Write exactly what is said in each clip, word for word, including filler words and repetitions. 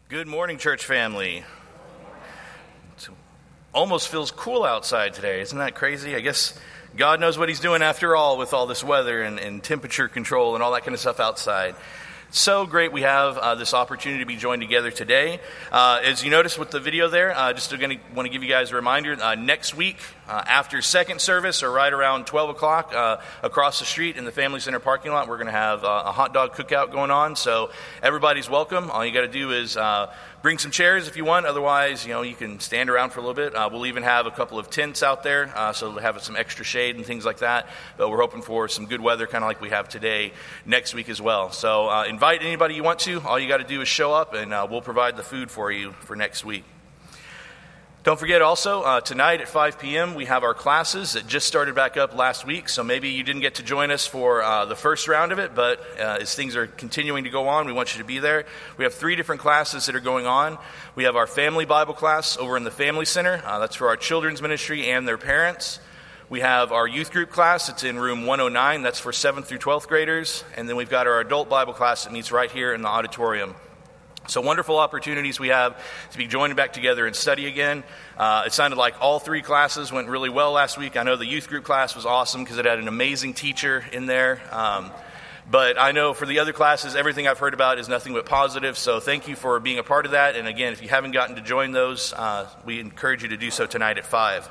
Good morning, church family. It almost feels cool outside today. Isn't that crazy? I guess God knows what he's doing after all with all this weather and, and temperature control and all that kind of stuff outside. So great we have uh, this opportunity to be joined together today. Uh, as you noticed with the video there, uh, just going to want to give you guys a reminder, uh, next week uh, after second service or right around twelve o'clock uh, across the street in the Family Center parking lot, we're going to have uh, a hot dog cookout going on. So everybody's welcome. All you got to do is uh, bring some chairs if you want. Otherwise, you know, you can stand around for a little bit. Uh, we'll even have a couple of tents out there, uh, so we'll have some extra shade and things like that. But we're hoping for some good weather, kind of like we have today, next week as well. So uh, invite anybody you want to. All you got to do is show up, and uh, we'll provide the food for you for next week. Don't forget also, uh, tonight at five p.m. we have our classes that just started back up last week, so maybe you didn't get to join us for uh, the first round of it, but uh, as things are continuing to go on, we want you to be there. We have three different classes that are going on. We have our family Bible class over in the Family Center. Uh, that's for our children's ministry and their parents. We have our youth group class. It's in room one oh nine. That's for seventh through twelfth graders. And then we've got our adult Bible class that meets right here in the auditorium. So wonderful opportunities we have to be joining back together and study again. Uh, it sounded like all three classes went really well last week. I know the youth group class was awesome because it had an amazing teacher in there. Um, but I know for the other classes, everything I've heard about is nothing but positive. So thank you for being a part of that. And again, if you haven't gotten to join those, uh, we encourage you to do so tonight at five.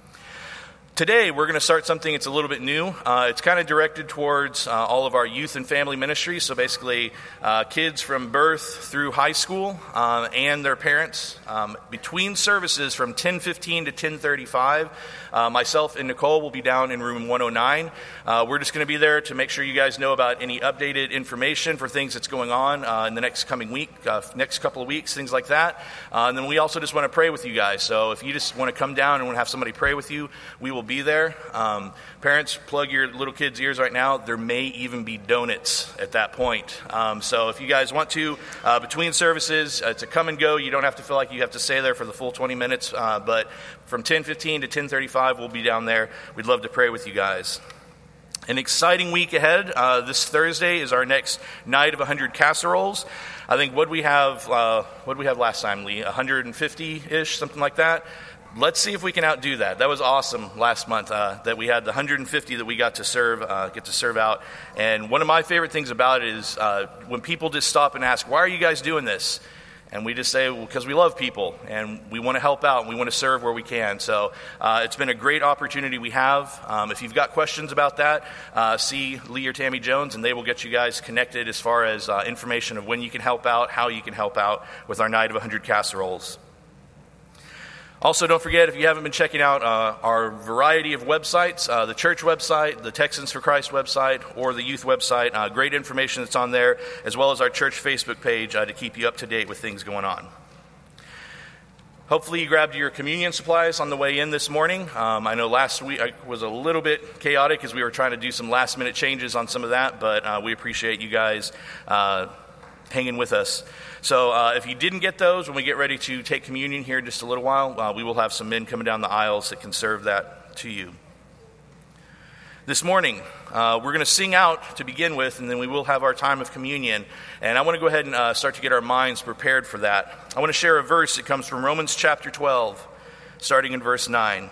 Today, we're going to start something that's a little bit new. Uh, it's kind of directed towards uh, all of our youth and family ministries, so basically uh, kids from birth through high school uh, and their parents. Um, between services from ten fifteen to ten thirty-five, uh, myself and Nicole will be down in room one oh nine. Uh, we're just going to be there to make sure you guys know about any updated information for things that's going on uh, in the next coming week, uh, next couple of weeks, things like that. Uh, and then we also just want to pray with you guys. So if you just want to come down and want to have somebody pray with you, we will be there. Um, parents, plug your little kids' ears right now. There may even be donuts at that point. Um, so if you guys want to, uh, between services, uh, it's a come and go. You don't have to feel like you have to stay there for the full twenty minutes. Uh, but from ten fifteen to ten thirty-five, we'll be down there. We'd love to pray with you guys. An exciting week ahead. Uh, this Thursday is our next night of one hundred casseroles. I think what we have, uh, what did we have last time, Lee? one hundred fifty-ish, something like that. Let's see if we can outdo that. That was awesome last month uh, that we had the one hundred fifty that we got to serve, uh, get to serve out. And one of my favorite things about it is uh, when people just stop and ask, "Why are you guys doing this?" And we just say, well, because we love people and we want to help out and we want to serve where we can. So uh, it's been a great opportunity we have. Um, if you've got questions about that, uh, see Lee or Tammy Jones, and they will get you guys connected as far as uh, information of when you can help out, how you can help out with our night of one hundred casseroles. Also, don't forget, if you haven't been checking out uh, our variety of websites, uh, the church website, the Texans for Christ website, or the youth website, uh, great information that's on there, as well as our church Facebook page uh, to keep you up to date with things going on. Hopefully you grabbed your communion supplies on the way in this morning. Um, I know last week was a little bit chaotic as we were trying to do some last-minute changes on some of that, but uh, we appreciate you guys uh, hanging with us. So uh, if you didn't get those, when we get ready to take communion here in just a little while, uh, we will have some men coming down the aisles that can serve that to you. This morning, uh, we're going to sing out to begin with, and then we will have our time of communion. And I want to go ahead and uh, start to get our minds prepared for that. I want to share a verse that comes from Romans chapter twelve, starting in verse nine.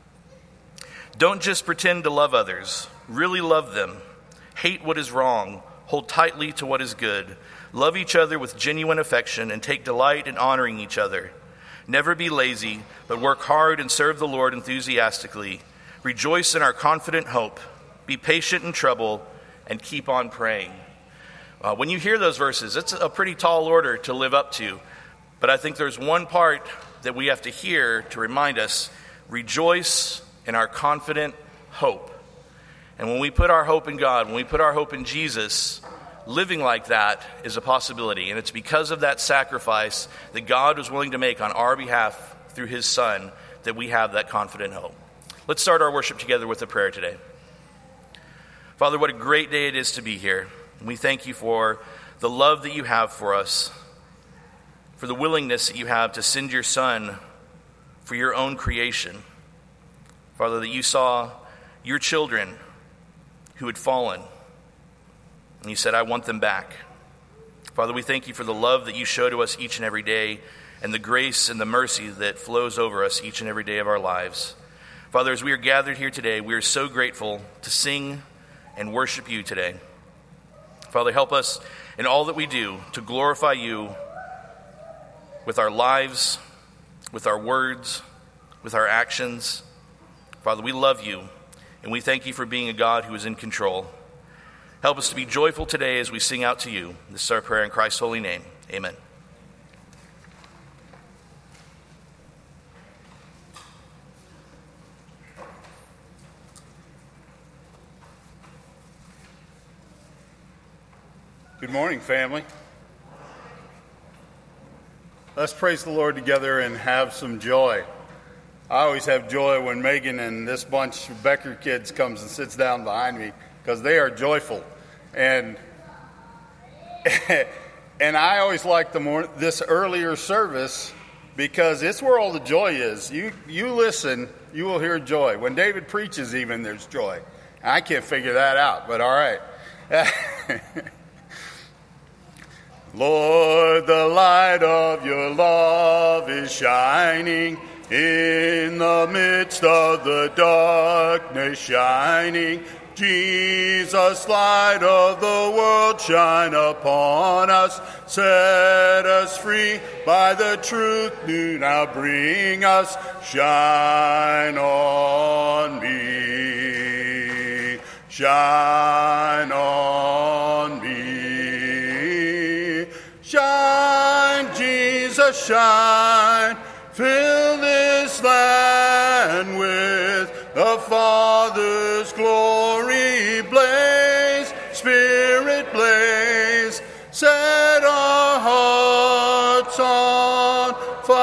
Don't just pretend to love others. Really love them. Hate what is wrong. Hold tightly to what is good. Love each other with genuine affection and take delight in honoring each other. Never be lazy, but work hard and serve the Lord enthusiastically. Rejoice in our confident hope. Be patient in trouble and keep on praying. Uh, when you hear those verses, it's a pretty tall order to live up to. But I think there's one part that we have to hear to remind us, rejoice in our confident hope. And when we put our hope in God, when we put our hope in Jesus, living like that is a possibility, and it's because of that sacrifice that God was willing to make on our behalf through his Son that we have that confident hope. Let's start our worship together with a prayer today. Father, what a great day it is to be here. And we thank you for the love that you have for us, for the willingness that you have to send your Son for your own creation. Father, that you saw your children who had fallen, and you said, I want them back. Father, we thank you for the love that you show to us each and every day and the grace and the mercy that flows over us each and every day of our lives. Father, as we are gathered here today, we are so grateful to sing and worship you today. Father, help us in all that we do to glorify you with our lives, with our words, with our actions. Father, we love you, and we thank you for being a God who is in control. Help us to be joyful today as we sing out to you. This is our prayer in Christ's holy name. Amen. Good morning, family. Let's praise the Lord together and have some joy. I always have joy when Megan and this bunch of Becker kids comes and sits down behind me because they are joyful. And and I always like the more this earlier service because it's where all the joy is. You you listen, you will hear joy. When David preaches even, there's joy. I can't figure that out, but all right. Lord, the light of your love is shining in the midst of the darkness shining. Jesus, light of the world, shine upon us. Set us free by the truth you now bring us. Shine on me. Shine on me. Shine, Jesus, shine. Fill this land with the Father's glory. Blaze, Spirit, blaze. Set our hearts on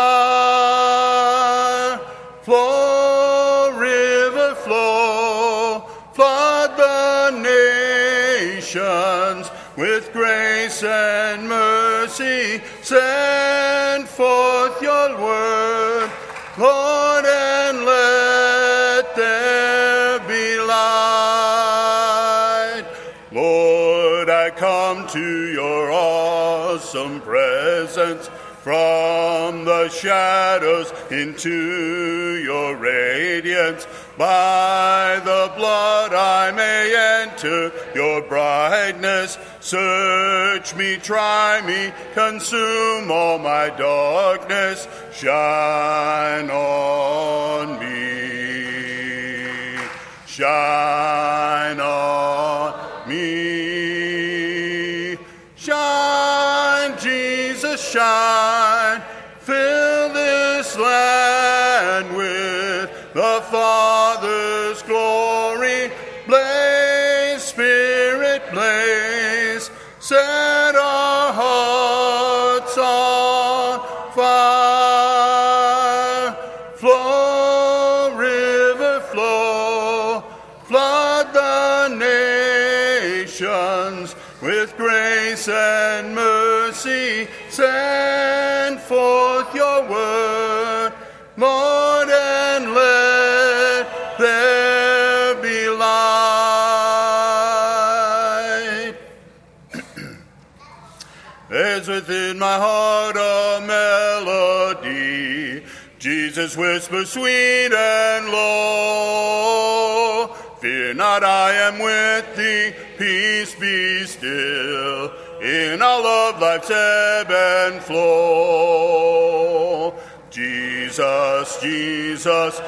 fire. Flow, river, flow. Flood the nations with grace and mercy. Send forth your word, Lord, and let there be light. Lord, I come to your awesome presence from the shadows into your radiance. By the blood I may enter your brightness. Search me, try me, consume all my darkness. Shine on me. Shine on me. Shine, Jesus, shine. Fill this land with the Father's glory. Blaze, Spirit, blaze. Set our hearts on fire. Flow, river, flow. Flood the nations with grace and mercy. Send forth your word, Lord, and let there be light. There's within my heart a melody, Jesus whispers sweet and low. Fear not, I am with thee, peace be still, in all of life's ebb and flow. Jesus, Jesus,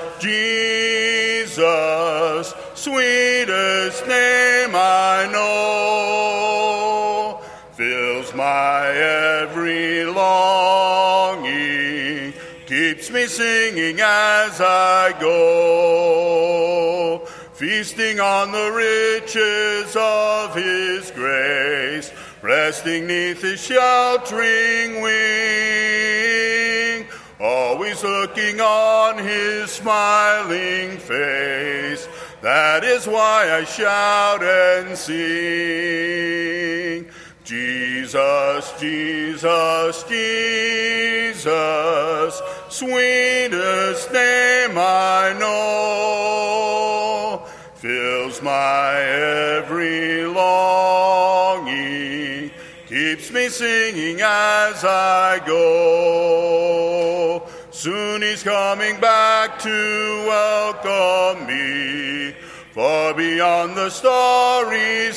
Jesus, sweetest name I know, fills my every longing, keeps me singing as I go, feasting on the riches of his grace, resting neath his sheltering wing, always looking on his smiling face. That is why I shout and sing. Jesus, Jesus, Jesus, sweetest name I know, fills my every longing, keeps keeps me singing as I go. Soon he's coming back to welcome me, far beyond the starry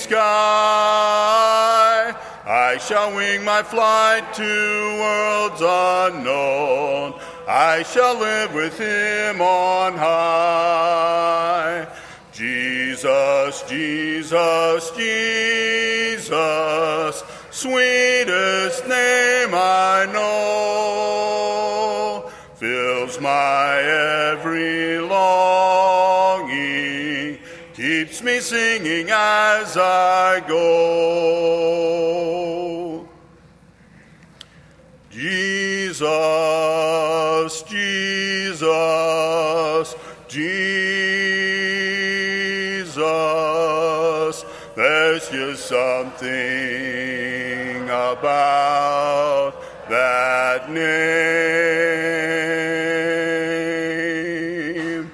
sky. I shall wing my flight to worlds unknown. I shall live with him on high. Jesus, Jesus, Jesus, sweetest name I know, fills my every longing, keeps me singing as I go. Jesus, Jesus, Jesus, there's just something about that name.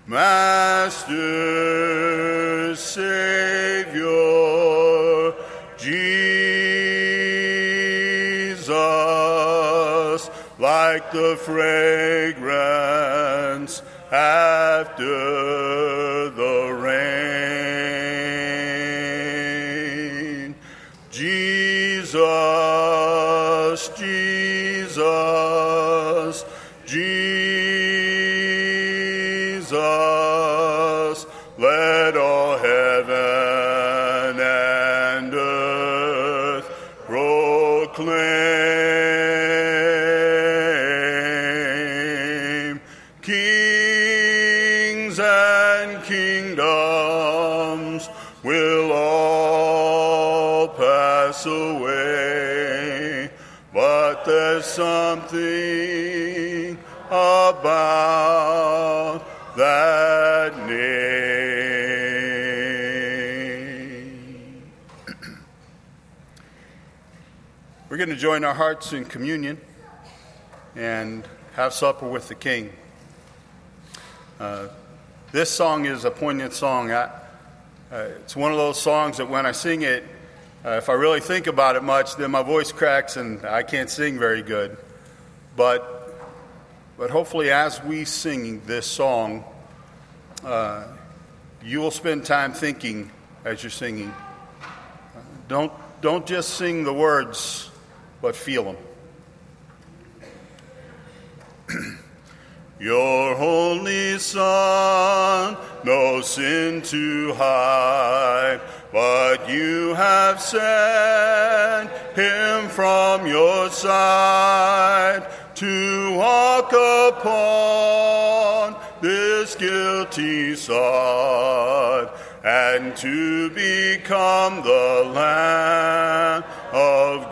Master, Savior, Jesus, like the fragrance after the rain. Jesus, Jesus, Jesus, let all heaven and earth proclaim. Kings and kingdoms will all pass away, but there's something about that name. We're going to join our hearts in communion and have supper with the King. Uh, this song is a poignant song. I, uh, it's one of those songs that when I sing it, uh, if I really think about it much, then my voice cracks and I can't sing very good. But but hopefully as we sing this song, uh, you will spend time thinking as you're singing. Uh, don't, don't just sing the words, but feel them. Your only Son, no sin to hide, but you have sent him from your side to walk upon this guilty sod and to become the Lamb of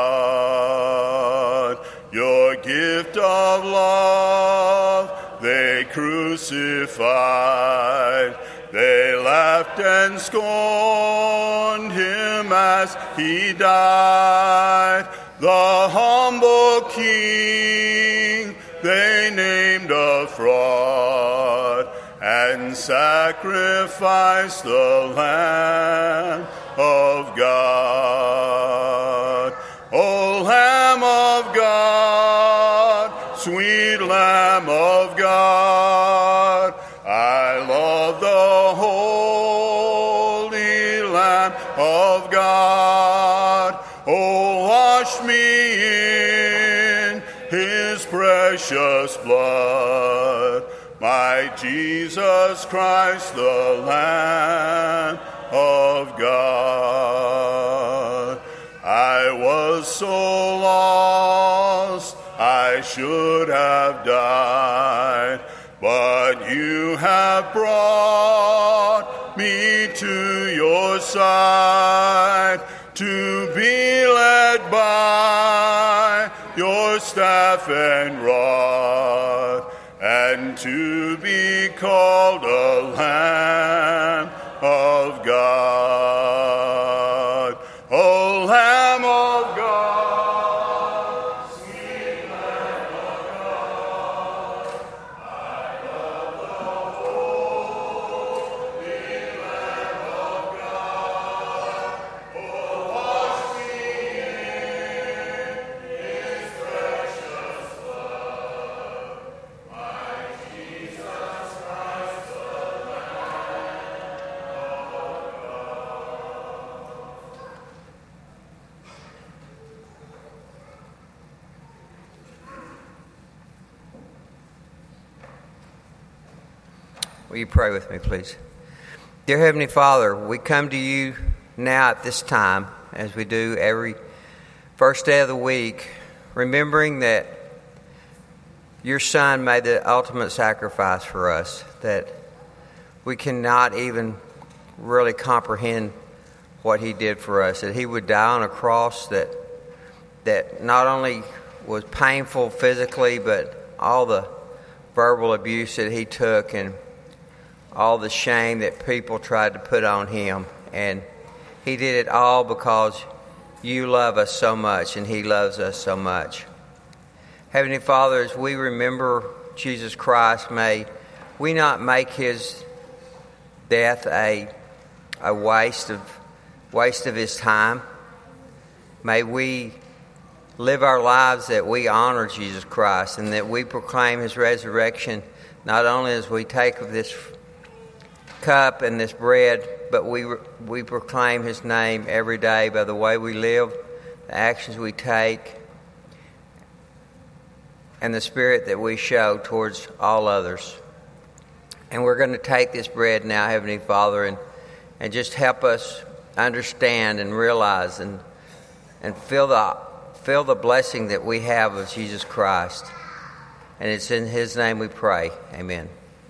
God. Your gift of love they crucified. They laughed and scorned him as he died. The humble king they named a fraud and sacrificed the Lamb of God. O Lamb of God, sweet Lamb of God, I love the holy Lamb of God. Oh, wash me in his precious blood, my Jesus Christ, the Lamb of God. I was so lost, I should have died, but you have brought me to your side to be led by your staff and rod, and to be called a Lamb of God. O Lamb of God, sweet Lamb of God, I love the holy Lamb of God. Oh, wash me in Will you pray with me, please? Dear Heavenly Father, we come to you now at this time, as we do every first day of the week, remembering that your Son made the ultimate sacrifice for us, that we cannot even really comprehend what he did for us, that he would die on a cross that that not only was painful physically, but all the verbal abuse that he took and all the shame that people tried to put on him. And he did it all because you love us so much and he loves us so much. Heavenly Father, as we remember Jesus Christ, may we not make his death a a waste of waste of his time. May we live our lives that we honor Jesus Christ and that we proclaim his resurrection, not only as we take of this cup and this bread, but we we proclaim his name every day by the way we live, the actions we take, and the spirit that we show towards all others. And we're going to take this bread now, Heavenly Father, and, and just help us understand and realize and and feel the feel the blessing that we have of Jesus Christ. And it's in his name we pray. Amen.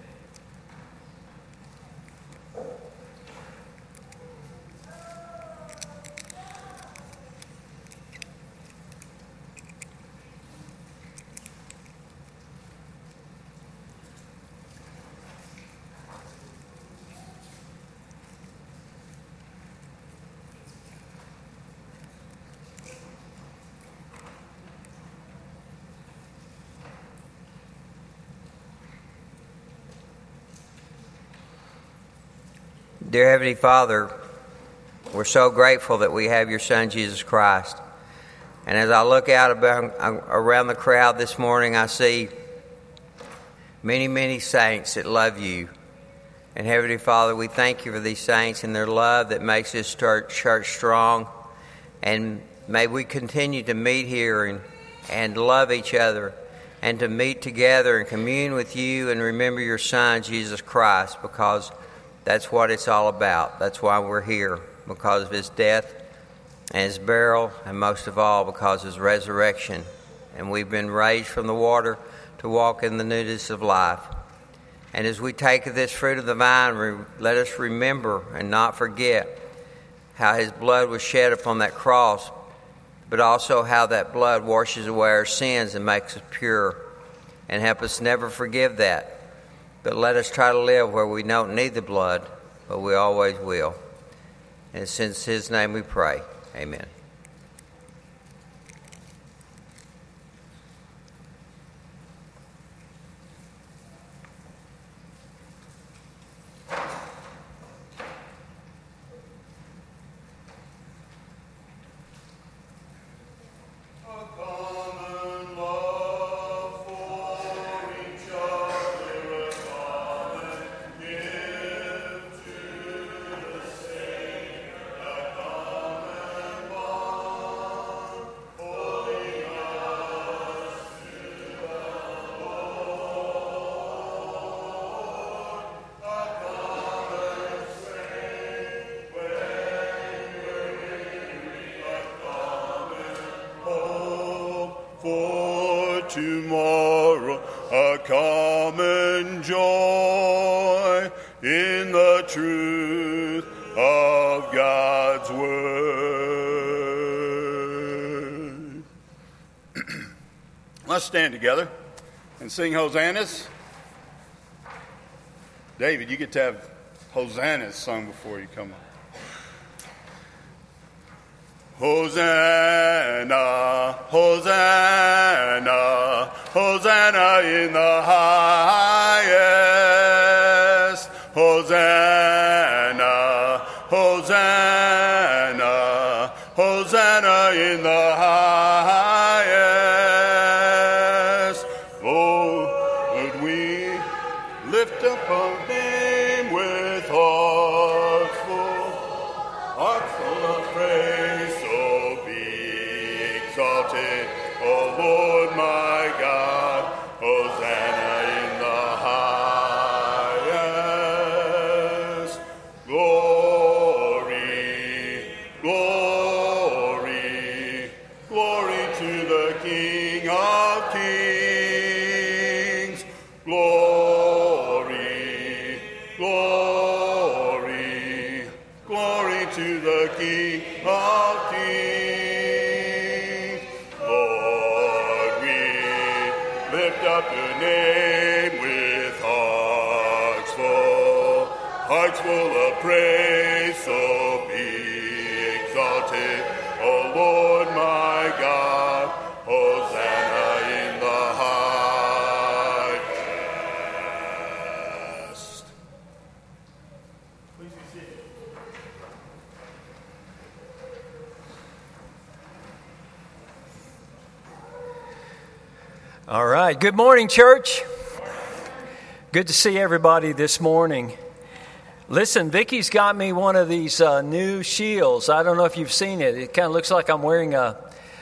Dear Heavenly Father, we're so grateful that we have your Son, Jesus Christ. And as I look out about, around the crowd this morning, I see many, many saints that love you. And Heavenly Father, we thank you for these saints and their love that makes this church strong. And may we continue to meet here and, and love each other and to meet together and commune with you and remember your Son, Jesus Christ, because that's what it's all about. That's why we're here, because of his death and his burial, and most of all, because of his resurrection. And we've been raised from the water to walk in the newness of life. And as we take of this fruit of the vine, re- let us remember and not forget how his blood was shed upon that cross, but also how that blood washes away our sins and makes us pure. And help us never forgive that. But let us try to live where we don't need the blood, but we always will. And it's in his name we pray. Amen. Tomorrow a common joy in the truth of God's word. Let's stand together and sing hosannas. David, you get to have hosannas sung before you come up. Hosanna, Hosanna, Hosanna in the highest. Hosanna, Hosanna, Hosanna in the highest. Lord, we lift up our name with hearts full, hearts full of praise. Exalted, O Lord my God, Hosanna in the Glory, glory to the King of Kings. Glory, glory, glory to the King of Kings. Lord, we lift up your name with hearts full, hearts full of praise, so be exalted, O Lord my God. Hosanna in the highest. Please be seated. All right. Good morning, church. Good to see everybody this morning. Listen, Vicky's got me one of these uh, new shields. I don't know if you've seen it. It kind of looks like I'm wearing a,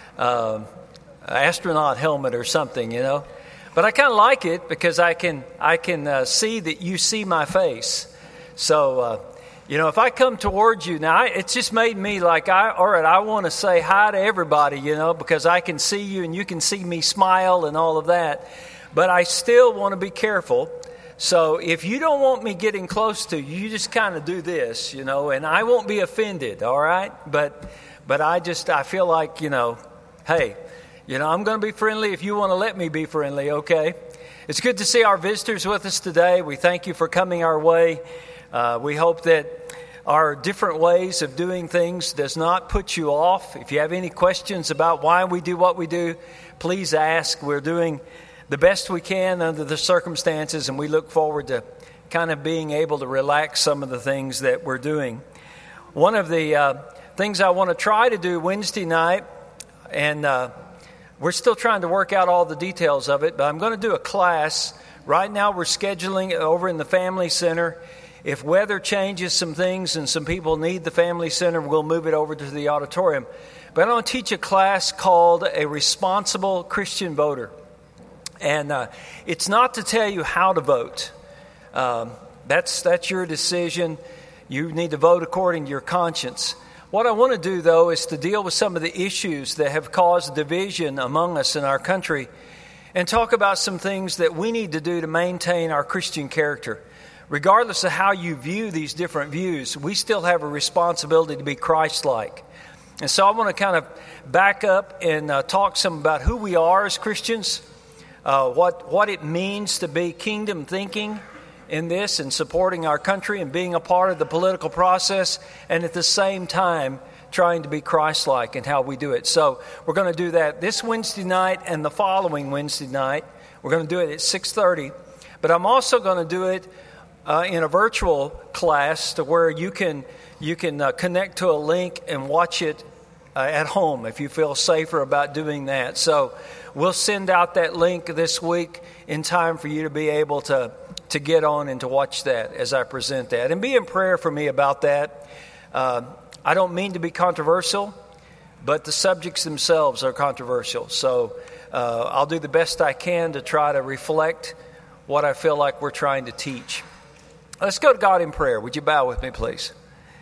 a astronaut helmet or something, you know. But I kind of like it because I can I can uh, see that you see my face. So, uh, you know, if I come towards you now, I, it's just made me like, I, all right, I want to say hi to everybody, you know, because I can see you and you can see me smile and all of that. But I still want to be careful. So if you don't want me getting close to you, you just kind of do this, you know, and I won't be offended, all right? But but I just, I feel like, you know, hey, you know, I'm going to be friendly if you want to let me be friendly, okay? It's good to see our visitors with us today. We thank you for coming our way. Uh, we hope that our different ways of doing things does not put you off. If you have any questions about why we do what we do, please ask. We're doing the best we can under the circumstances, and we look forward to kind of being able to relax some of the things that we're doing. One of the uh, things I want to try to do Wednesday night, and uh, we're still trying to work out all the details of it, but I'm going to do a class. Right now we're scheduling it over in the Family Center. If weather changes some things and some people need the Family Center, we'll move it over to the auditorium. But I'm going to teach a class called A Responsible Christian Voter. And uh, it's not to tell you how to vote. Um, that's that's your decision. You need to vote according to your conscience. What I want to do, though, is to deal with some of the issues that have caused division among us in our country and talk about some things that we need to do to maintain our Christian character. Regardless of how you view these different views, we still have a responsibility to be Christ-like. And so I want to kind of back up and uh, talk some about who we are as Christians, Uh, what what it means to be kingdom thinking in this and supporting our country and being a part of the political process, and at the same time trying to be Christ-like in how we do it. So we're going to do that this Wednesday night and the following Wednesday night. We're going to do it at six thirty. But I'm also going to do it uh, in a virtual class to where you can you can uh, connect to a link and watch it uh, at home if you feel safer about doing that. So we'll send out that link this week in time for you to be able to, to get on and to watch that as I present that. And be in prayer for me about that. Uh, I don't mean to be controversial, but the subjects themselves are controversial. So uh, I'll do the best I can to try to reflect what I feel like we're trying to teach. Let's go to God in prayer. Would you bow with me, please?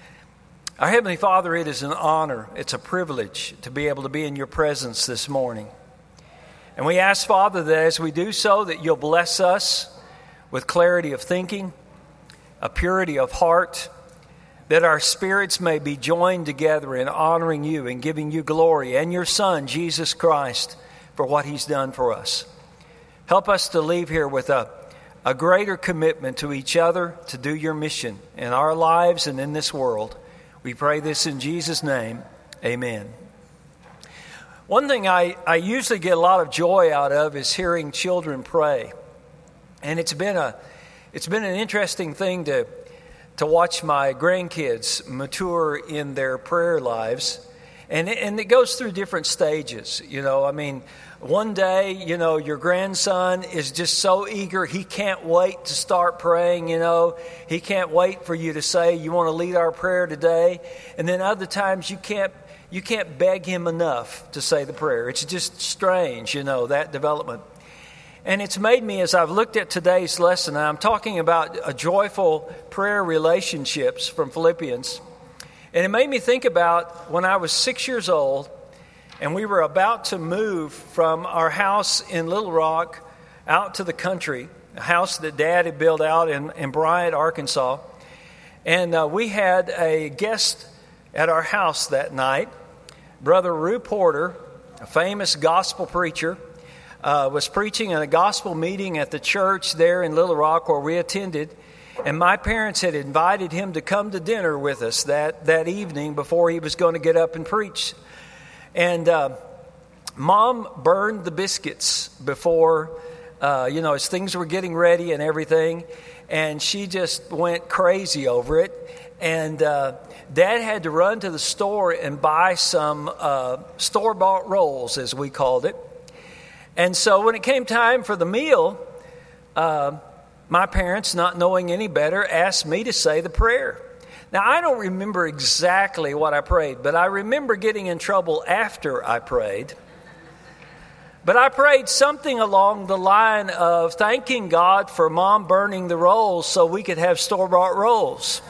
Our Heavenly Father, it is an honor, it's a privilege to be able to be in your presence this morning. And we ask, Father, that as we do so, that you'll bless us with clarity of thinking, a purity of heart, that our spirits may be joined together in honoring you and giving you glory and your Son, Jesus Christ, for what he's done for us. Help us to leave here with a, a greater commitment to each other to do your mission in our lives and in this world. We pray this in Jesus' name. Amen. One thing I, I usually get a lot of joy out of is hearing children pray. And it's been a it's been an interesting thing to to watch my grandkids mature in their prayer lives. And it, and it goes through different stages. You know, I mean, one day, you know, your grandson is just so eager. He can't wait to start praying, you know. He can't wait for you to say, you want to lead our prayer today. And then other times you can't You can't beg him enough to say the prayer. It's just strange, you know, that development. And it's made me, as I've looked at today's lesson, and I'm talking about a joyful prayer relationships from Philippians. And it made me think about when I was six years old and we were about to move from our house in Little Rock out to the country, a house that Dad had built out in, in Bryant, Arkansas. And uh, we had a guest at our house that night. Brother Rue Porter, a famous gospel preacher, uh, was preaching in a gospel meeting at the church there in Little Rock where we attended. And my parents had invited him to come to dinner with us that, that evening before he was going to get up and preach. And uh, Mom burned the biscuits before, uh, you know, as things were getting ready and everything. And she just went crazy over it. And uh, Dad had to run to the store and buy some uh, store-bought rolls, as we called it. And so when it came time for the meal, uh, my parents, not knowing any better, asked me to say the prayer. Now, I don't remember exactly what I prayed, but I remember getting in trouble after I prayed. But I prayed something along the line of thanking God for Mom burning the rolls so we could have store-bought rolls.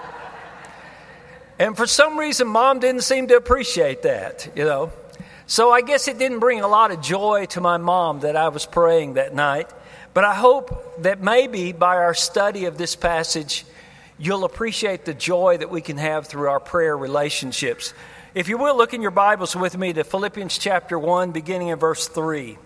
And for some reason, Mom didn't seem to appreciate that, you know. So I guess it didn't bring a lot of joy to my mom that I was praying that night. But I hope that maybe by our study of this passage, you'll appreciate the joy that we can have through our prayer relationships. If you will, look in your Bibles with me to Philippians chapter one, beginning in verse three.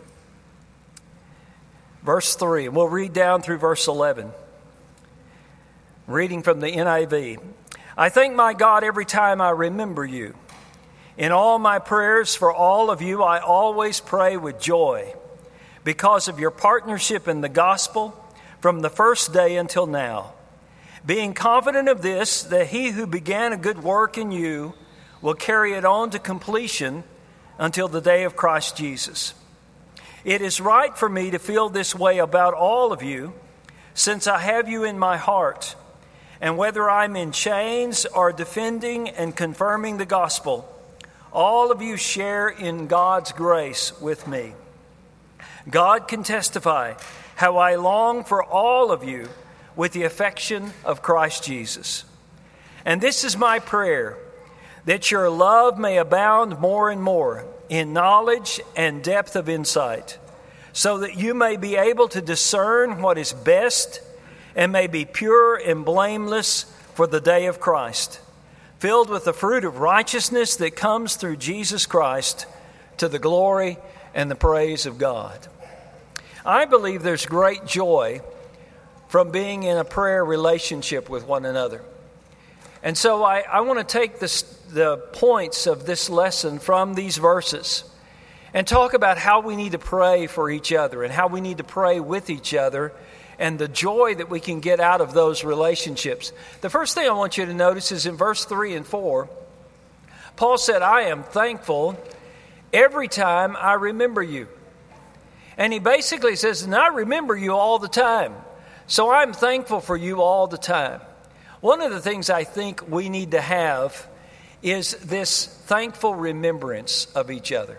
Verse three, and we'll read down through verse eleven. Reading from the N I V. I thank my God every time I remember you. In all my prayers for all of you, I always pray with joy, because of your partnership in the gospel from the first day until now, being confident of this, that he who began a good work in you will carry it on to completion until the day of Christ Jesus. It is right for me to feel this way about all of you, since I have you in my heart, and whether I'm in chains or defending and confirming the gospel, all of you share in God's grace with me. God can testify how I long for all of you with the affection of Christ Jesus. And this is my prayer, that your love may abound more and more in knowledge and depth of insight, so that you may be able to discern what is best and may be pure and blameless for the day of Christ, filled with the fruit of righteousness that comes through Jesus Christ, to the glory and the praise of God. I believe there's great joy from being in a prayer relationship with one another. And so I, I want to take this, the points of this lesson from these verses and talk about how we need to pray for each other and how we need to pray with each other and the joy that we can get out of those relationships. The first thing I want you to notice is in verse three and four, Paul said, I am thankful every time I remember you. And he basically says, and I remember you all the time. So I'm thankful for you all the time. One of the things I think we need to have is this thankful remembrance of each other.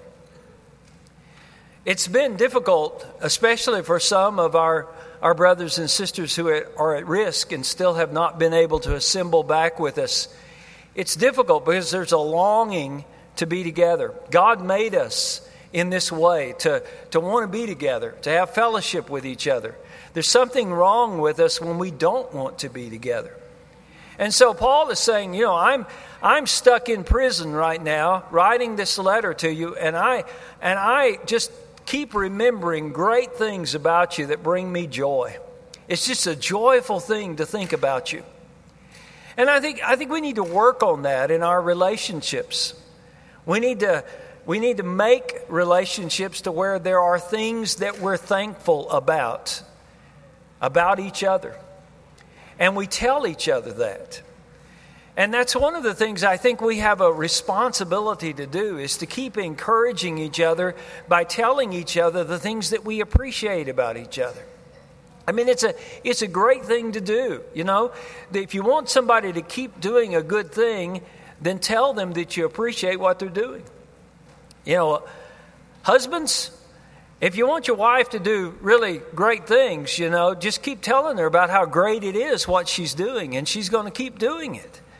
It's been difficult, especially for some of our, our brothers and sisters who are at risk and still have not been able to assemble back with us. It's difficult because there's a longing to be together. God made us in this way to, to want to be together, to have fellowship with each other. There's something wrong with us when we don't want to be together. And so Paul is saying, you know, I'm I'm stuck in prison right now, writing this letter to you, and I and I just keep remembering great things about you that bring me joy. It's just a joyful thing to think about you. And I think I think we need to work on that in our relationships. We need to we need to make relationships to where there are things that we're thankful about, about each other. And we tell each other that. And that's one of the things I think we have a responsibility to do, is to keep encouraging each other by telling each other the things that we appreciate about each other. I mean, it's a it's a great thing to do, you know. If you want somebody to keep doing a good thing, then tell them that you appreciate what they're doing. You know, husbands, if you want your wife to do really great things, you know, just keep telling her about how great it is what she's doing, and she's going to keep doing it.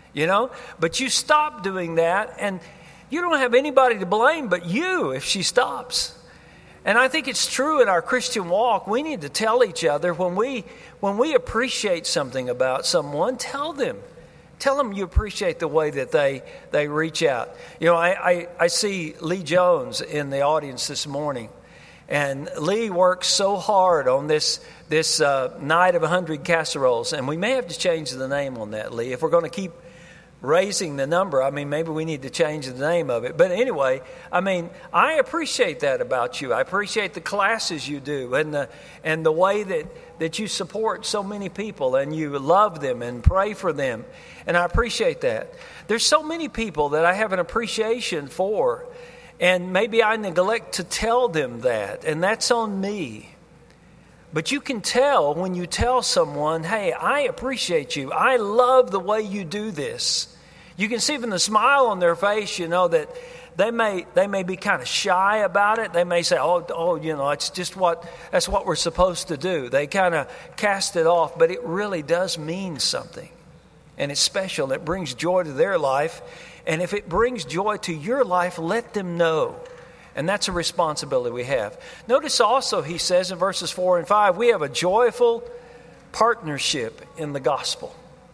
you know. But you stop doing that, and you don't have anybody to blame but you if she stops. And I think it's true in our Christian walk. We need to tell each other when we when we appreciate something about someone, tell them. Tell them you appreciate the way that they, they reach out. You know, I, I, I see Lee Jones in the audience this morning. And Lee works so hard on this this uh, night of one hundred casseroles. And we may have to change the name on that, Lee. If we're going to keep raising the number, I mean, maybe we need to change the name of it. But anyway, I mean, I appreciate that about you. I appreciate the classes you do and the and the way that, that you support so many people and you love them and pray for them. And I appreciate that. There's so many people that I have an appreciation for, and maybe I neglect to tell them that, and that's on me. But you can tell when you tell someone, hey, I appreciate you. I love the way you do this. You can see from the smile on their face, you know, that they may they may be kind of shy about it. They may say, oh, oh, you know, it's just what, that's what we're supposed to do. They kind of cast it off, but it really does mean something. And it's special. It brings joy to their life. And if it brings joy to your life, let them know. And that's a responsibility we have. Notice also, he says in verses four and five, we have a joyful partnership in the gospel.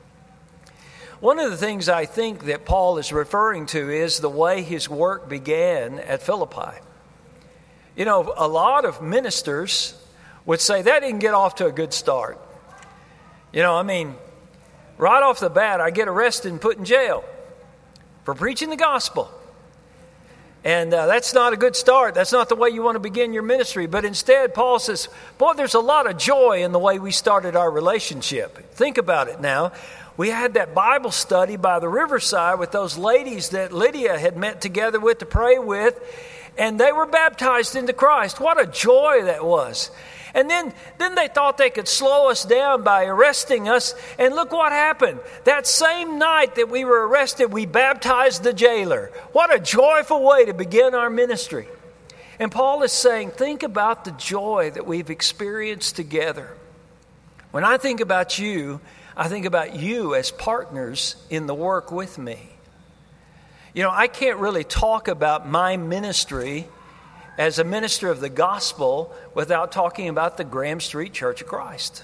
One of the things I think that Paul is referring to is the way his work began at Philippi. You know, a lot of ministers would say that didn't get off to a good start. You know, I mean, right off the bat, I get arrested and put in jail for preaching the gospel. And uh, that's not a good start. That's not the way you want to begin your ministry. But instead, Paul says, boy, there's a lot of joy in the way we started our relationship. Think about it now. We had that Bible study by the riverside with those ladies that Lydia had met together with to pray with. And they were baptized into Christ. What a joy that was. And then, then they thought they could slow us down by arresting us. And look what happened. That same night that we were arrested, we baptized the jailer. What a joyful way to begin our ministry. And Paul is saying, think about the joy that we've experienced together. When I think about you, I think about you as partners in the work with me. You know, I can't really talk about my ministry as a minister of the gospel without talking about the Graham Street Church of Christ.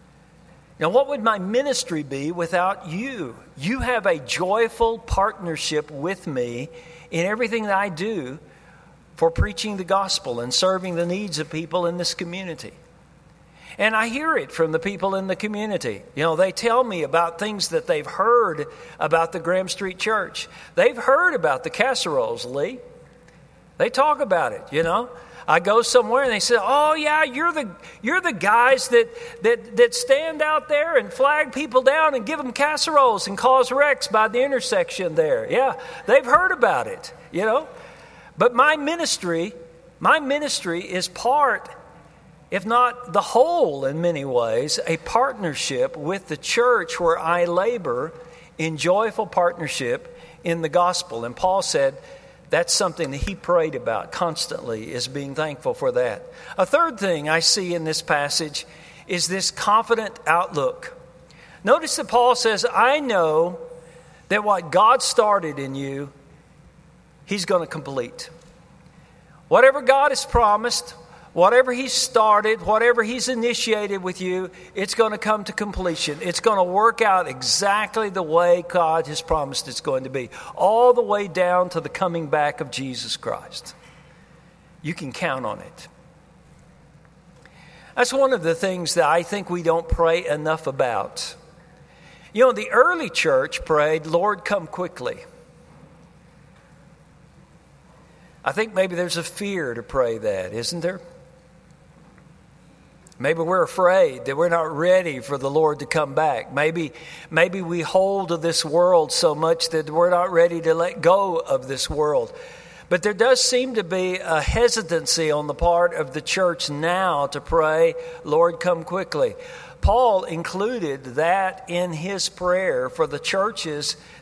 Now, what would my ministry be without you? You have a joyful partnership with me in everything that I do for preaching the gospel and serving the needs of people in this community. And I hear it from the people in the community. You know, they tell me about things that they've heard about the Graham Street Church. They've heard about the casseroles, Lee. They talk about it, you know. I go somewhere and they say, oh, yeah, you're the you're the guys that, that, that stand out there and flag people down and give them casseroles and cause wrecks by the intersection there. Yeah, they've heard about it, you know. But my ministry, my ministry is part, if not the whole in many ways, a partnership with the church where I labor in joyful partnership in the gospel. And Paul said, that's something that he prayed about constantly, is being thankful for that. A third thing I see in this passage is this confident outlook. Notice that Paul says, I know that what God started in you, he's going to complete. Whatever God has promised, whatever he's started, whatever he's initiated with you, it's going to come to completion. It's going to work out exactly the way God has promised it's going to be, all the way down to the coming back of Jesus Christ. You can count on it. That's one of the things that I think we don't pray enough about. You know, the early church prayed, Lord, come quickly. I think maybe there's a fear to pray that, isn't there? Maybe we're afraid that we're not ready for the Lord to come back. Maybe, maybe we hold to this world so much that we're not ready to let go of this world. But there does seem to be a hesitancy on the part of the church now to pray, Lord, come quickly. Paul included that in his prayer for the churches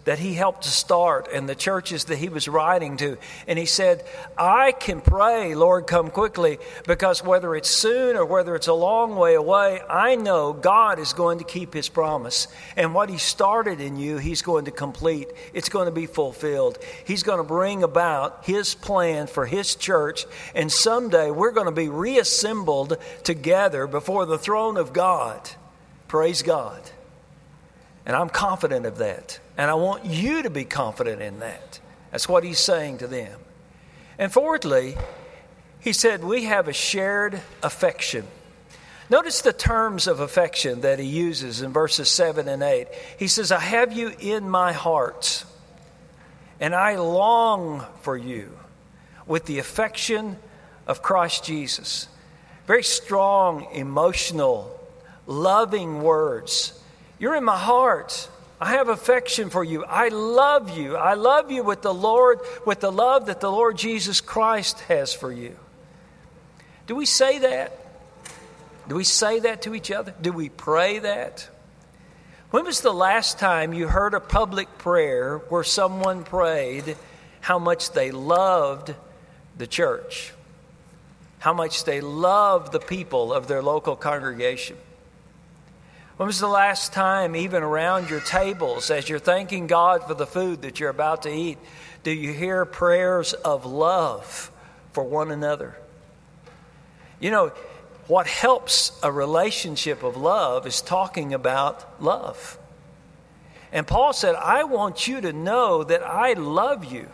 that he helped to start and the churches that he was writing to. And he said, I can pray, Lord, come quickly, because whether it's soon or whether it's a long way away, I know God is going to keep his promise. And what he started in you, he's going to complete. It's going to be fulfilled. He's going to bring about his plan for his church. And someday we're going to be reassembled together before the throne of God. Praise God. And I'm confident of that. And I want you to be confident in that. That's what he's saying to them. And fourthly, he said, we have a shared affection. Notice the terms of affection that he uses in verses seven and eight. He says, I have you in my heart, and I long for you with the affection of Christ Jesus. Very strong, emotional, loving words. You're in my heart. I have affection for you. I love you. I love you with the Lord, with the love that the Lord Jesus Christ has for you. Do we say that? Do we say that to each other? Do we pray that? When was the last time you heard a public prayer where someone prayed how much they loved the church? How much they loved the people of their local congregation? When was the last time, even around your tables, as you're thanking God for the food that you're about to eat, do you hear prayers of love for one another? You know, what helps a relationship of love is talking about love. And Paul said, I want you to know that I love you.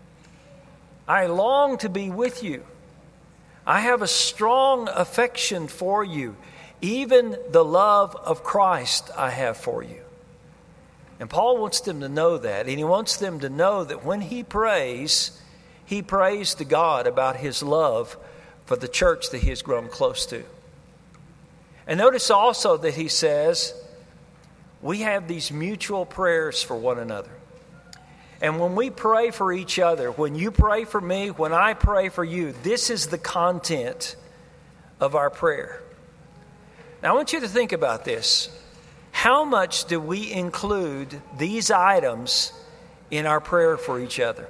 I long to be with you. I have a strong affection for you. Even the love of Christ I have for you. And Paul wants them to know that. And he wants them to know that when he prays, he prays to God about his love for the church that he has grown close to. And notice also that he says, we have these mutual prayers for one another. And when we pray for each other, when you pray for me, when I pray for you, this is the content of our prayer. Now, I want you to think about this. How much do we include these items in our prayer for each other?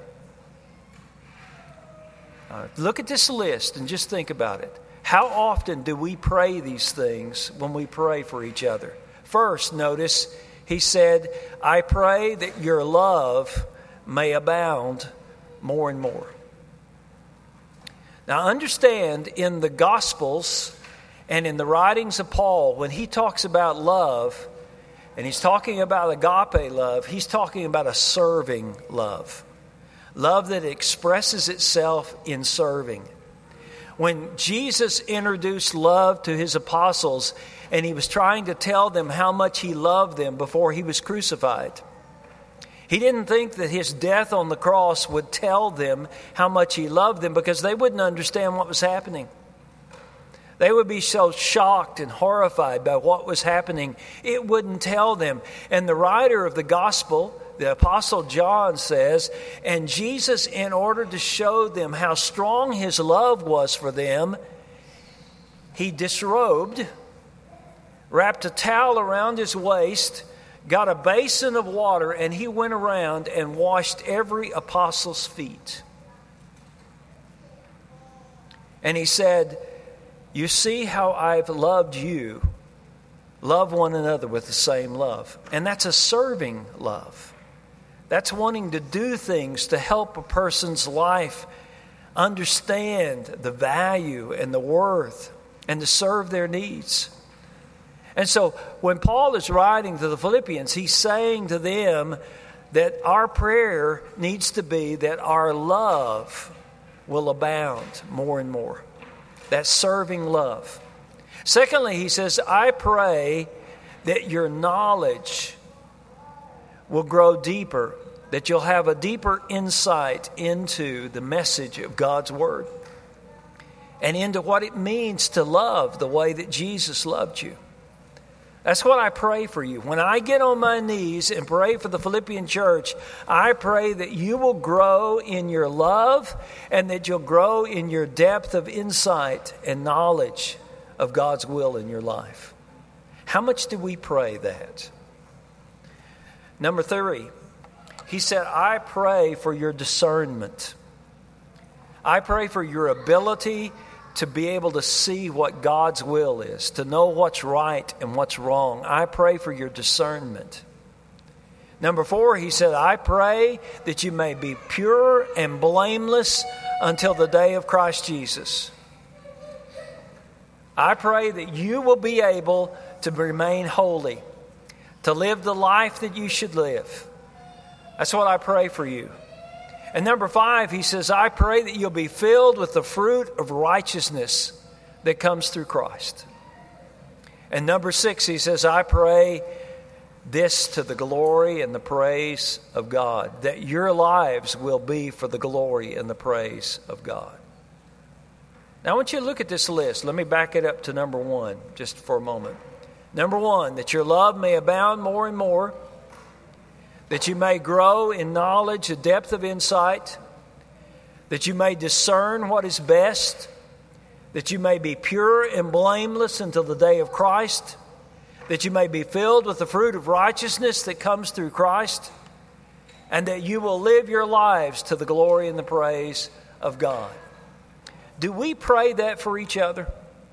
Uh, look at this list and just think about it. How often do we pray these things when we pray for each other? First, notice he said, I pray that your love may abound more and more. Now, understand, in the Gospels and in the writings of Paul, when he talks about love, and he's talking about agape love, he's talking about a serving love. Love that expresses itself in serving. When Jesus introduced love to his apostles, and he was trying to tell them how much he loved them before he was crucified, he didn't think that his death on the cross would tell them how much he loved them, because they wouldn't understand what was happening. They would be so shocked and horrified by what was happening, it wouldn't tell them. And the writer of the gospel, the Apostle John, says, and Jesus, in order to show them how strong his love was for them, he disrobed, wrapped a towel around his waist, got a basin of water, and he went around and washed every apostle's feet. And he said, you see how I've loved you. Love one another with the same love. And that's a serving love. That's wanting to do things to help a person's life understand the value and the worth and to serve their needs. And so when Paul is writing to the Philippians, he's saying to them that our prayer needs to be that our love will abound more and more. That serving love. Secondly, he says, I pray that your knowledge will grow deeper, that you'll have a deeper insight into the message of God's Word and into what it means to love the way that Jesus loved you. That's what I pray for you. When I get on my knees and pray for the Philippian church, I pray that you will grow in your love and that you'll grow in your depth of insight and knowledge of God's will in your life. How much do we pray that? Number three, he said, I pray for your discernment. I pray for your ability to be able to see what God's will is, to know what's right and what's wrong. I pray for your discernment. Number four, he said, I pray that you may be pure and blameless until the day of Christ Jesus. I pray that you will be able to remain holy, to live the life that you should live. That's what I pray for you. And number five, he says, I pray that you'll be filled with the fruit of righteousness that comes through Christ. And number six, he says, I pray this to the glory and the praise of God, that your lives will be for the glory and the praise of God. Now I want you to look at this list. Let me back it up to number one just for a moment. Number one, that your love may abound more and more, that you may grow in knowledge, a depth of insight, that you may discern what is best, that you may be pure and blameless until the day of Christ, that you may be filled with the fruit of righteousness that comes through Christ, and that you will live your lives to the glory and the praise of God. Do we pray that for each other?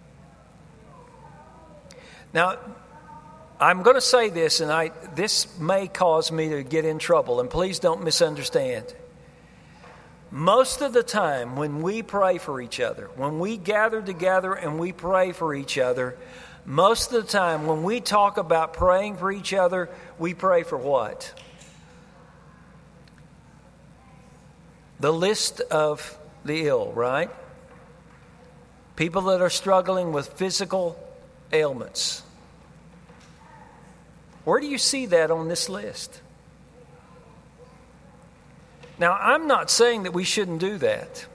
Now, I'm going to say this, and I this may cause me to get in trouble, and please don't misunderstand. Most of the time when we pray for each other, when we gather together and we pray for each other, most of the time when we talk about praying for each other, we pray for what? The list of the ill, right? People that are struggling with physical ailments. Where do you see that on this list? Now, I'm not saying that we shouldn't do that.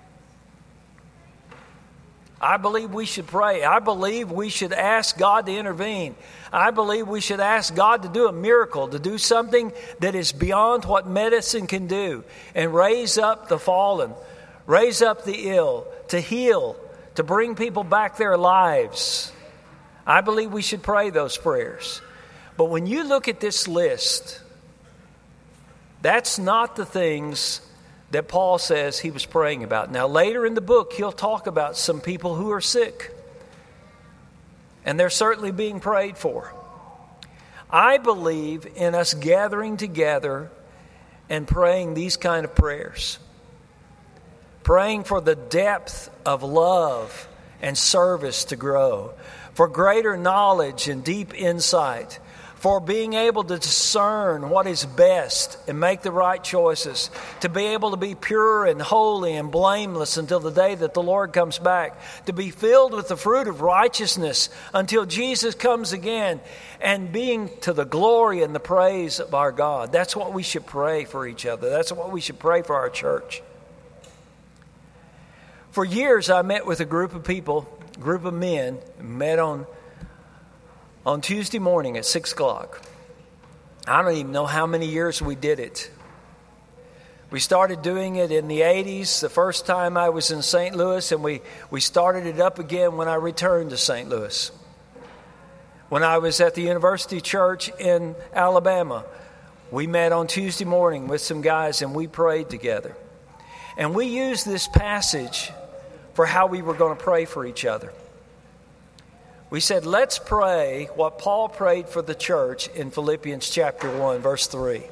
I believe we should pray. I believe we should ask God to intervene. I believe we should ask God to do a miracle, to do something that is beyond what medicine can do, and raise up the fallen, raise up the ill, to heal, to bring people back their lives. I believe we should pray those prayers. But when you look at this list, that's not the things that Paul says he was praying about. Now, later in the book, he'll talk about some people who are sick. And they're certainly being prayed for. I believe in us gathering together and praying these kind of prayers. Praying for the depth of love and service to grow. For greater knowledge and deep insight. For being able to discern what is best and make the right choices. To be able to be pure and holy and blameless until the day that the Lord comes back. To be filled with the fruit of righteousness until Jesus comes again. And being to the glory and the praise of our God. That's what we should pray for each other. That's what we should pray for our church. For years I met with a group of people, a group of men, met on On Tuesday morning at six o'clock. I don't even know how many years we did it. We started doing it in the eighties, the first time I was in Saint Louis, and we, we started it up again when I returned to Saint Louis. When I was at the University Church in Alabama, we met on Tuesday morning with some guys and we prayed together. And we used this passage for how we were going to pray for each other. We said, let's pray what Paul prayed for the church in Philippians chapter one, verse three.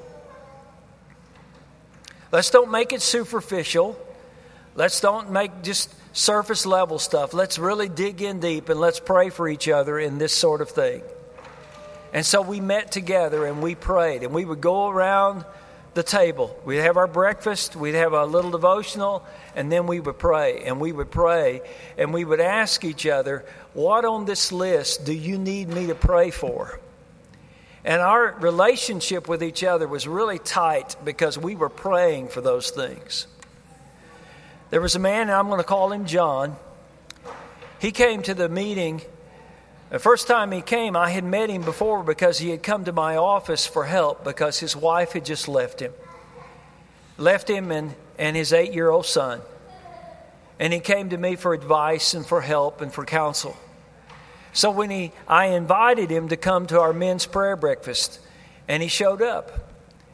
Let's don't make it superficial. Let's don't make just surface level stuff. Let's really dig in deep and let's pray for each other in this sort of thing. And so we met together and we prayed. And we would go around the table. We'd have our breakfast. We'd have a little devotional. And then we would pray. And we would pray. And we would ask each other, what on this list do you need me to pray for? And our relationship with each other was really tight because we were praying for those things. There was a man, and I'm going to call him John. He came to the meeting. The first time he came, I had met him before because he had come to my office for help because his wife had just left him. Left him and, and his eight-year-old son. And he came to me for advice and for help and for counsel. So when he, I invited him to come to our men's prayer breakfast, and he showed up.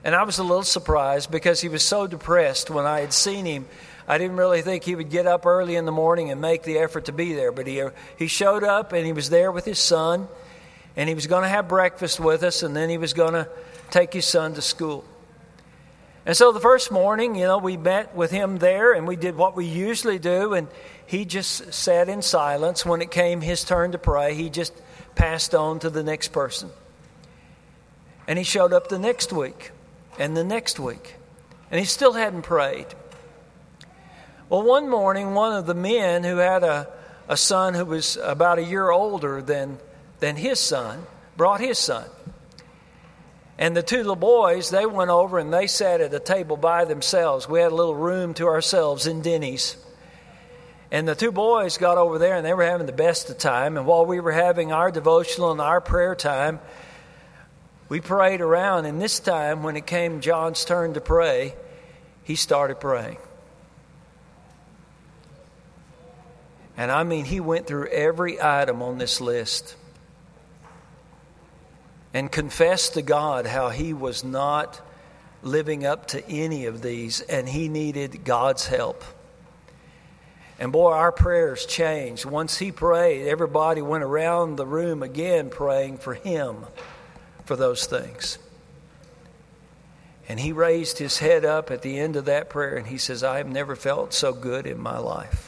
And I was a little surprised because he was so depressed when I had seen him. I didn't really think he would get up early in the morning and make the effort to be there. But he, he showed up, and he was there with his son, and he was going to have breakfast with us, and then he was going to take his son to school. And so the first morning, you know, we met with him there, and we did what we usually do, and he just sat in silence. When it came his turn to pray, he just passed on to the next person. And he showed up the next week, and the next week, and he still hadn't prayed. Well, one morning, one of the men who had a, a son who was about a year older than, than his son brought his son. And the two little boys, they went over and they sat at a table by themselves. We had a little room to ourselves in Denny's. And the two boys got over there and they were having the best of time. And while we were having our devotional and our prayer time, we prayed around. And this time, when it came John's turn to pray, he started praying. And I mean, he went through every item on this list and confessed to God how he was not living up to any of these, and he needed God's help. And boy, our prayers changed. Once he prayed, everybody went around the room again praying for him for those things. And he raised his head up at the end of that prayer, and he says, I have never felt so good in my life.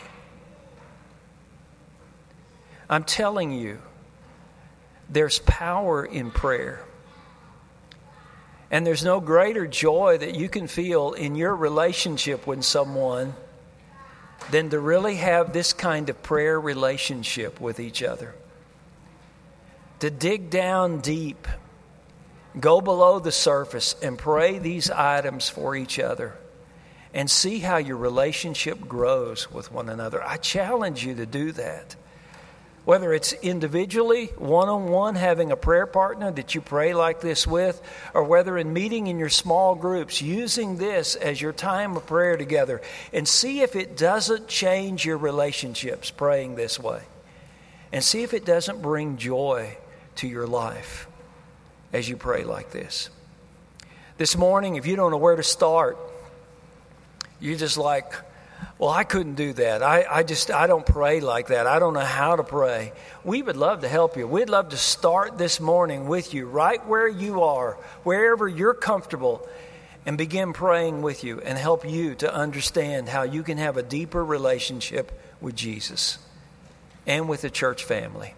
I'm telling you, there's power in prayer. And there's no greater joy that you can feel in your relationship with someone than to really have this kind of prayer relationship with each other. To dig down deep, go below the surface and pray these items for each other and see how your relationship grows with one another. I challenge you to do that. Whether it's individually, one-on-one, having a prayer partner that you pray like this with, or whether in meeting in your small groups, using this as your time of prayer together, and see if it doesn't change your relationships praying this way. And see if it doesn't bring joy to your life as you pray like this. This morning, if you don't know where to start, you're just like, well, I couldn't do that. I, I just, I don't pray like that. I don't know how to pray. We would love to help you. We'd love to start this morning with you right where you are, wherever you're comfortable, and begin praying with you and help you to understand how you can have a deeper relationship with Jesus and with the church family.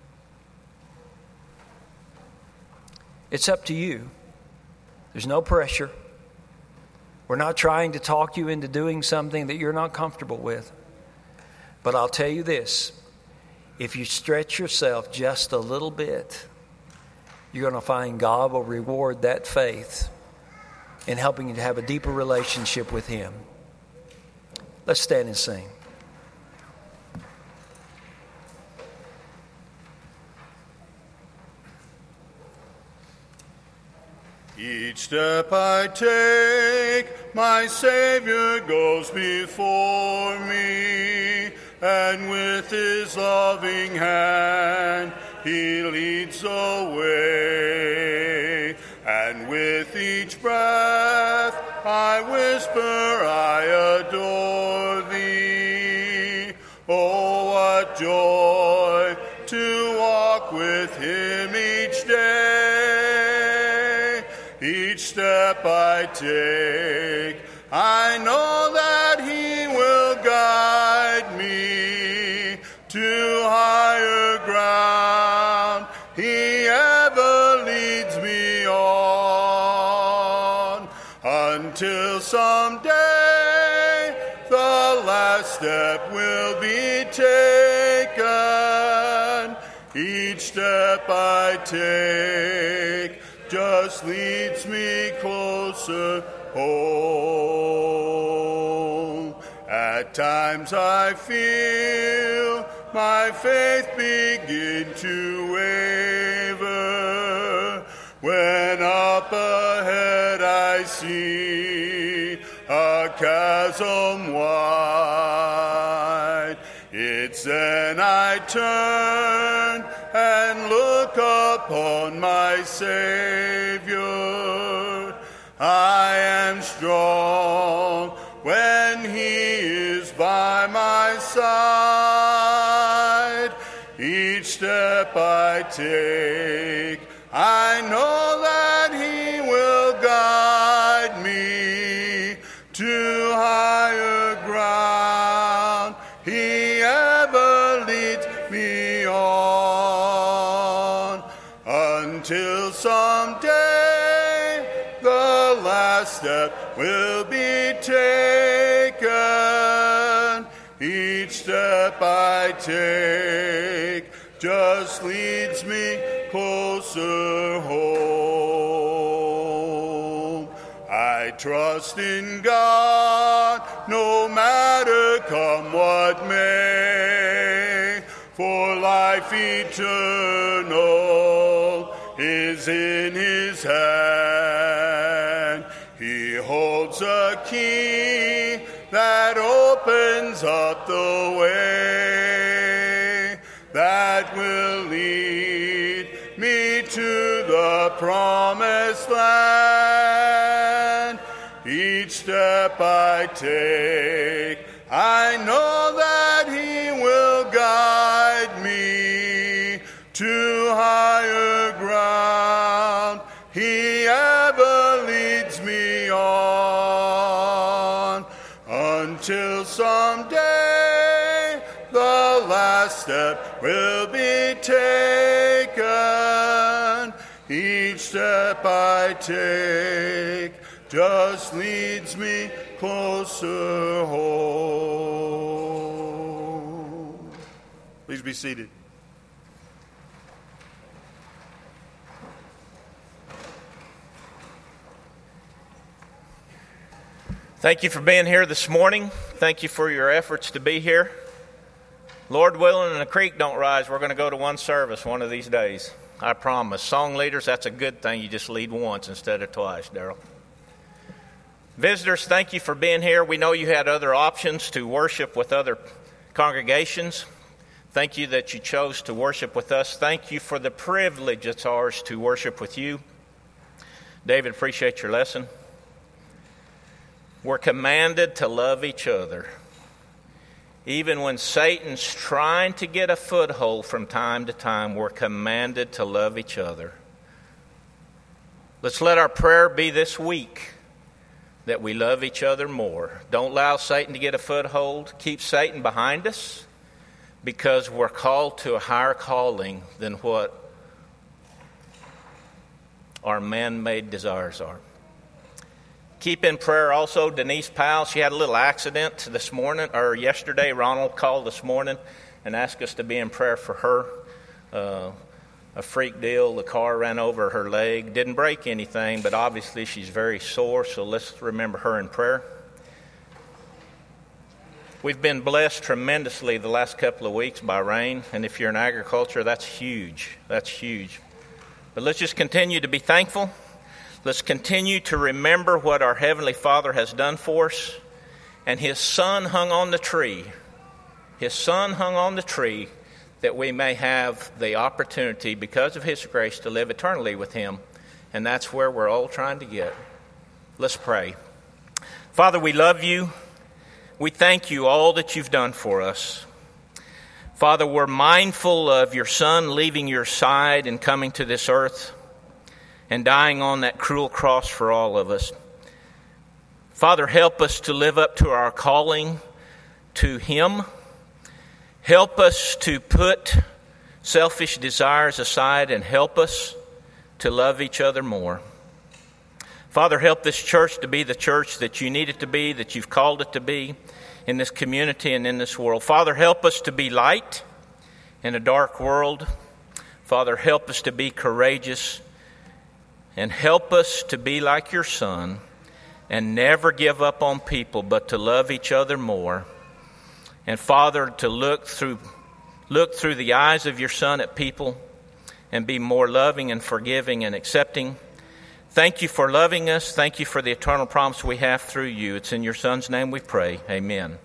It's up to you. There's no pressure. We're not trying to talk you into doing something that you're not comfortable with. But I'll tell you this, if you stretch yourself just a little bit, you're going to find God will reward that faith in helping you to have a deeper relationship with Him. Let's stand and sing. Each step I take, my Savior goes before me, and with His loving hand He leads the way. And with each breath I whisper, I adore Thee. Oh, what joy to walk with Him each day. Each step I take, I know that He will guide me to higher ground. He ever leads me on until someday the last step will be taken. Each step I take just leads me closer home. At times I feel my faith begin to waver, when up ahead I see a chasm wide. It's then I turn and look upon my Savior. I am strong when he is by my side. Each step I take, I know that he will guide me to higher ground. He ever leads me on until someday the last step will be taken. Each step I take just leads me closer home. I trust in God, no matter come what may, for life eternal is in his hand. He holds a key that opens up the way that will lead me to the promised land. Each step I take, I know that he will guide me to higher ground. He ever leads me on until someday the last step will be taken. Each step I take just leads me closer home. Please be seated. Thank you for being here this morning. Thank you for your efforts to be here. Lord willing and the creek don't rise, we're going to go to one service one of these days. I promise. Song leaders, that's a good thing. You just lead once instead of twice, Daryl. Visitors, thank you for being here. We know you had other options to worship with other congregations. Thank you that you chose to worship with us. Thank you for the privilege it's ours to worship with you. David, appreciate your lesson. We're commanded to love each other. Even when Satan's trying to get a foothold from time to time, we're commanded to love each other. Let's let our prayer be this week that we love each other more. Don't allow Satan to get a foothold. Keep Satan behind us, because we're called to a higher calling than what our man-made desires are. Keep in prayer also Denise Powell. She had a little accident this morning, or yesterday. Ronald called this morning and asked us to be in prayer for her. Uh, a freak deal. The car ran over her leg. Didn't break anything, but obviously she's very sore, so let's remember her in prayer. We've been blessed tremendously the last couple of weeks by rain, and if you're in agriculture, that's huge. That's huge. But let's just continue to be thankful. Let's continue to remember what our Heavenly Father has done for us. And His Son hung on the tree. His Son hung on the tree that we may have the opportunity, because of His grace, to live eternally with Him. And that's where we're all trying to get. Let's pray. Father, we love You. We thank You all that You've done for us. Father, we're mindful of Your Son leaving Your side and coming to this earth and dying on that cruel cross for all of us. Father, help us to live up to our calling to Him. Help us to put selfish desires aside and help us to love each other more. Father, help this church to be the church that You need it to be, that You've called it to be in this community and in this world. Father, help us to be light in a dark world. Father, help us to be courageous. And help us to be like Your Son and never give up on people, but to love each other more. And Father, to look through look through the eyes of Your Son at people and be more loving and forgiving and accepting. Thank You for loving us. Thank You for the eternal promise we have through You. It's in Your Son's name we pray. Amen.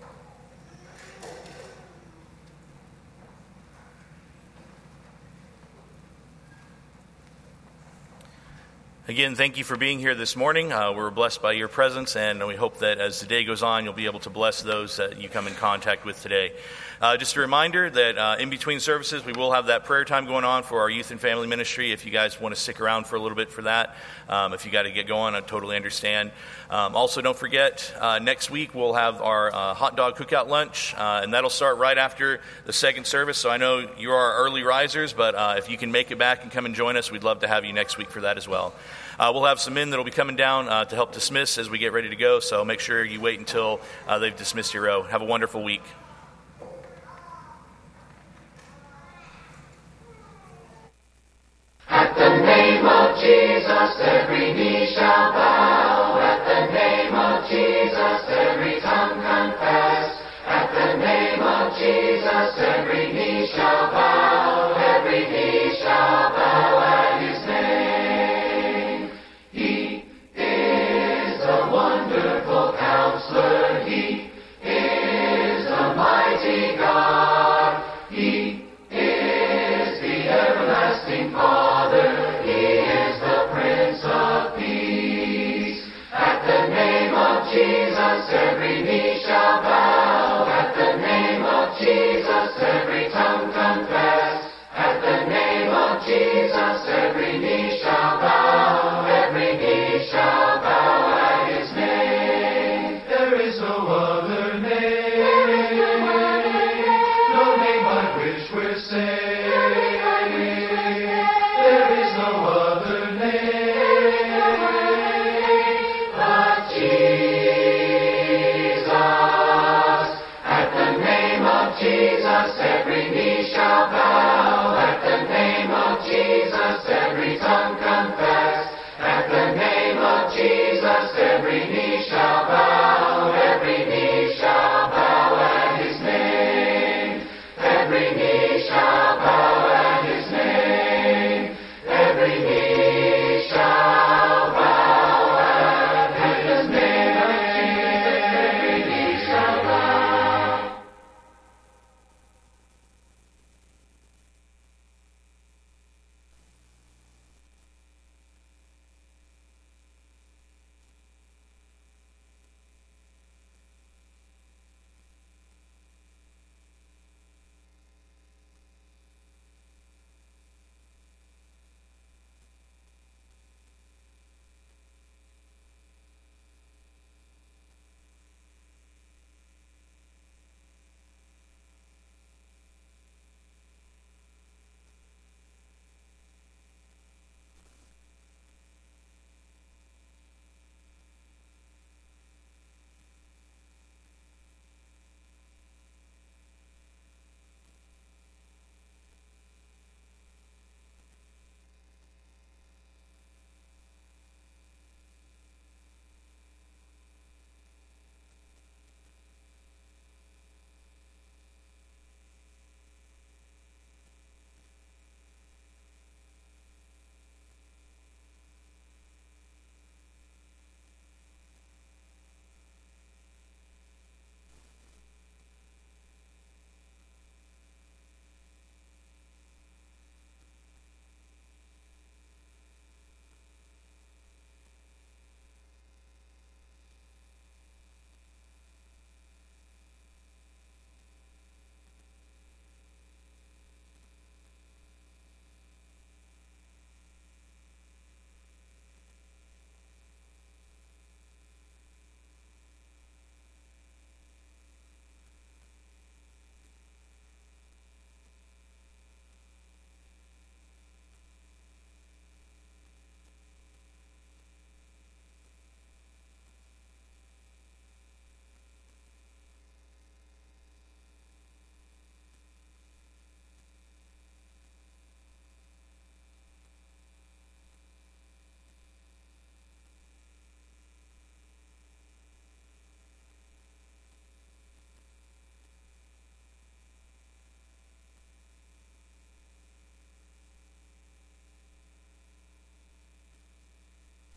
Again, thank you for being here this morning. Uh, we're blessed by your presence, and we hope that as the day goes on, you'll be able to bless those that you come in contact with today. Uh, just a reminder that uh, in between services, we will have that prayer time going on for our youth and family ministry. If you guys want to stick around for a little bit for that, um, if you got to get going, I totally understand. Um, also, don't forget, uh, next week we'll have our uh, hot dog cookout lunch, uh, and that'll start right after the second service. So I know you are early risers, but uh, if you can make it back and come and join us, we'd love to have you next week for that as well. Uh, we'll have some men that will be coming down uh, to help dismiss as we get ready to go, so make sure you wait until uh, they've dismissed your row. Have a wonderful week. At the name of Jesus, every knee shall bow. At the name of Jesus, every tongue confess. At the name of Jesus, every knee shall bow. Every knee shall bow at his name. He is a wonderful counselor. He is a mighty God. He is the everlasting Father. He is the Prince of Peace. At the name of Jesus, every knee shall bow. At the name of Jesus, every tongue